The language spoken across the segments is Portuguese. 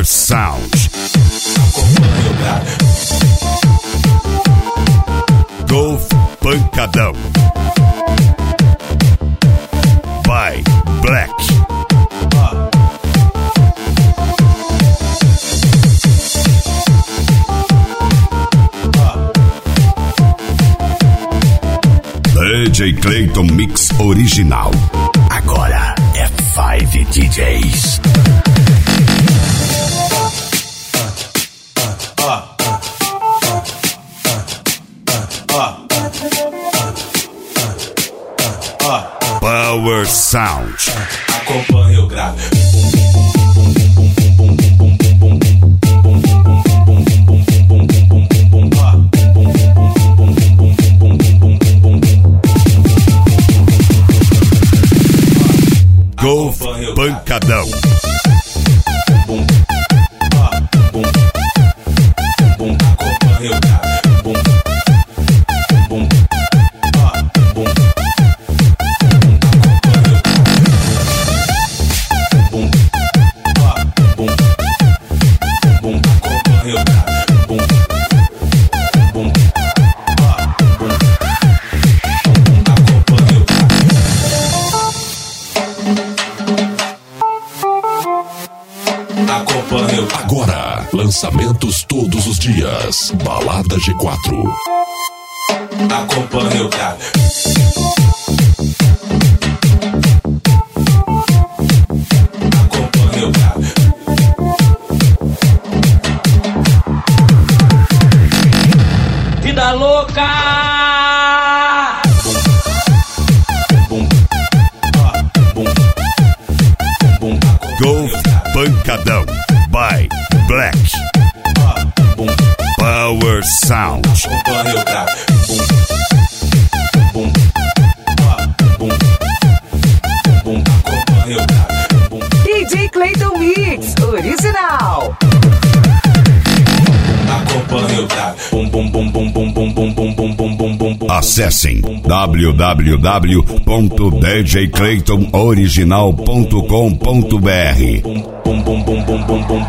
Power Sound. Golf Pancadão. By Black. DJ Clayton Mix original. Agora é 5 DJs. Power Sound. Acompanhe o grave. Golf Pancadão. Agora, lançamentos todos os dias. Balada G4. Acompanhe o grave. Acompanhe o grave. Vida louca! Golf Pancadão. By Black. Power Sound. Acompanhe o grave. Acompanhe o grave. DJ Clayton Mix original. Acompanhe o grave. Acessem www.djclaytonoriginal.com.br.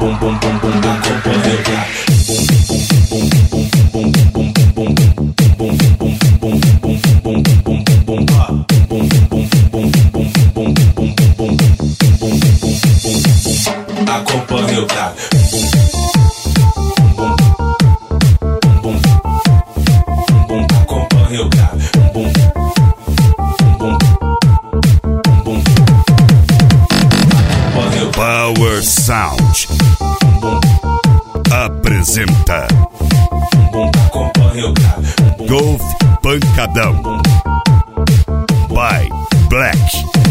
Acompanhe o grave. Acompanhe o grave. Power Sound apresenta Acompanhe o grave. Golf Pancadão by Black.